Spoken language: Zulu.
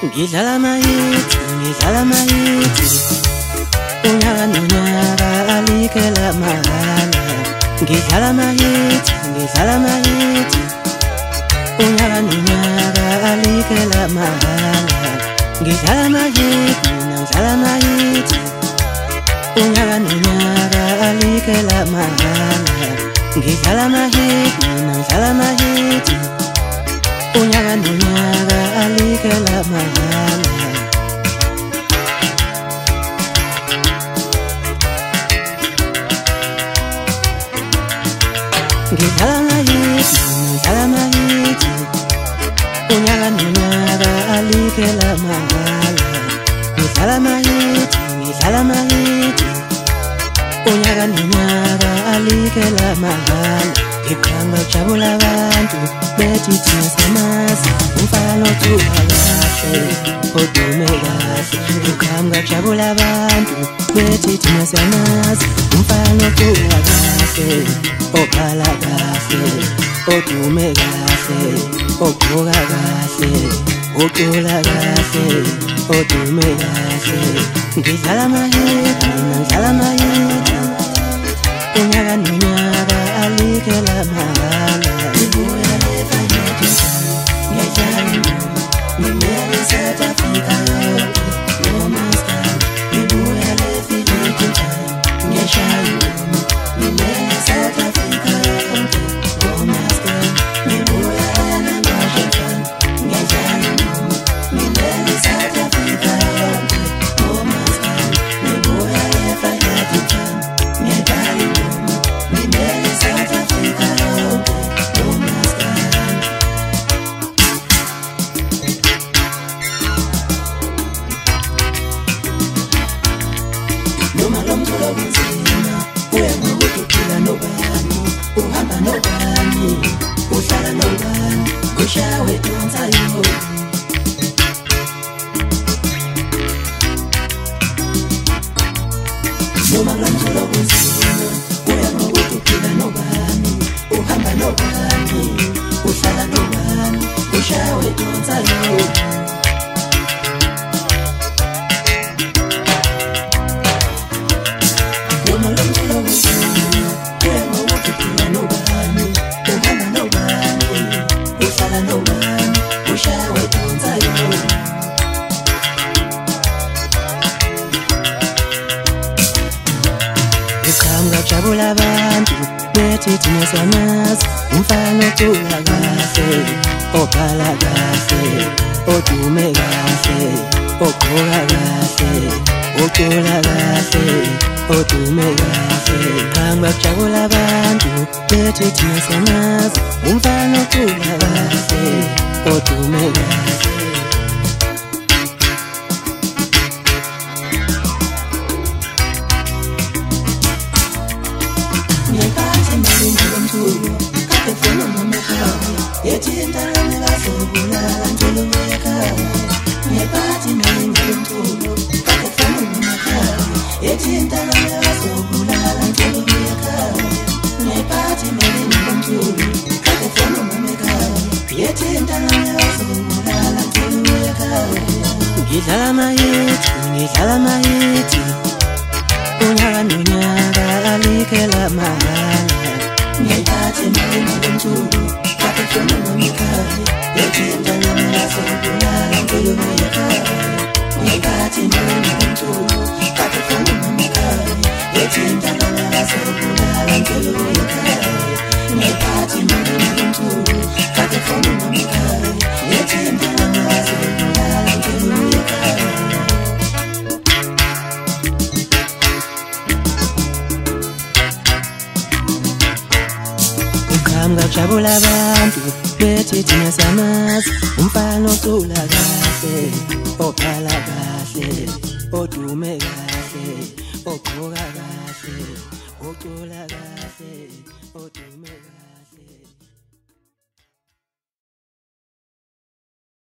Ngidlala amahithi unyaka nonyaka alikela mahala. Ngidlala amahithi unyaka nonyaka alikela mahala. Ngidlala amahithi unyaka nonyaka alikela mahala. Ngidlala amahithi unyaka nonyaka alikela mahala. Ngidlala amahithi unyaka nonyaka alikela mahala. Ngidlala amahithi unyaka nonyaka alikela mahala. Ngiqhanga kujabula abantu bethi thina siyamazi umfana othula kahle odume kahle. Ngiqhanga kujabula abantu bethi thina siyamazi umfana othula kahle okhala kahle odume kahle ogqoka kahle ocula kahle odume kahle. Ngidlala amahithi unyaka nonyaka alikela mahala. Ngibuya leva ngiyajisa ngiyadlala ngimele South Africa yonke nomaskandi. Ngibuya leva ngiyashaya ngimele South Africa yonke nomaskandi. Ngibuya nangashayana ngiyadlala ngimele South Africa yonke nomaskandi. Ngibuya leva ngiyadlala noma lo mculo kunzima uya ngokuthi uphila nobani, uhamba nobani, uhlala nobani, ushawe donsa yo. Noma lo mculo kunzima uya ngokuthi uphila nobani, uhamba nobani, uhlala nobani, ushawe donsa yo. Ngajabula abantu bethi thina siyamazi umfana ocula kahle okhala kahle odume kahle ogqoka kahle ocula kahle odume kahle. Ngajabula abantu bethi thina siyamazi umfana ocula kahle odume kahle. Ngidlala amahithi unyaka nonyaka alikela mahala. Ngiyiphathe imali ngomthulu kade funa ngomkhaya yethinta namaso kulala ngolumo ekhaya. Ngiyiphathe imali ngomthulu kade funa ngomkhaya yethinta namaso kulala ngolumo ekhaya. Ngiyiphathe imali ngomthulu kade funa ngomkhaya yethinta namaso kulala ngolumo ekhaya. Ngajabula abantu bethi thina siyamazi umfana ocula kahle okhala kahle odume kahle ogqoka kahle ocula kahle odume